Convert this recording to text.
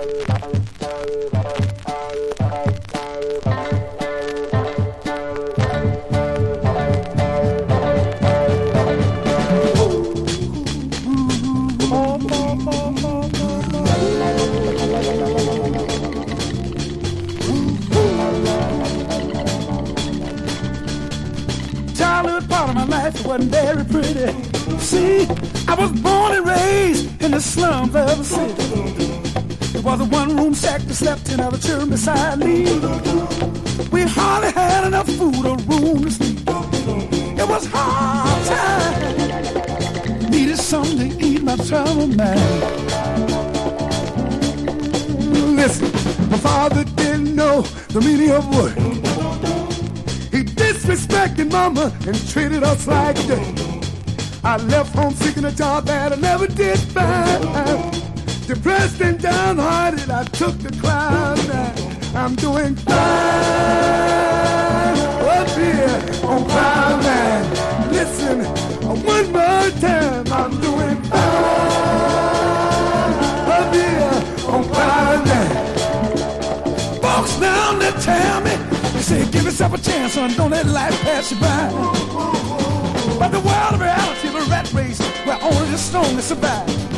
Childhood part of my life wasn't very pretty. See, I was born and raised in the slums of the city. It was a one-room shack that slept in other children beside me. We hardly had enough food or room to sleep. It was hard time. Needed something to eat my troubled mind. Listen, my father didn't know the meaning of work. He disrespected mama and treated us like dirt. I left home seeking a job that I never did find. Depressed and downhearted, I took the climb. I'm doing fine up here on Cloudland. Listen, one more time, I'm doing fine up here on Cloudland. Folks down there tell me, they say, give yourself a chance, son, don't let life pass you by. But the world of reality, the rat race, where only the strongest survive.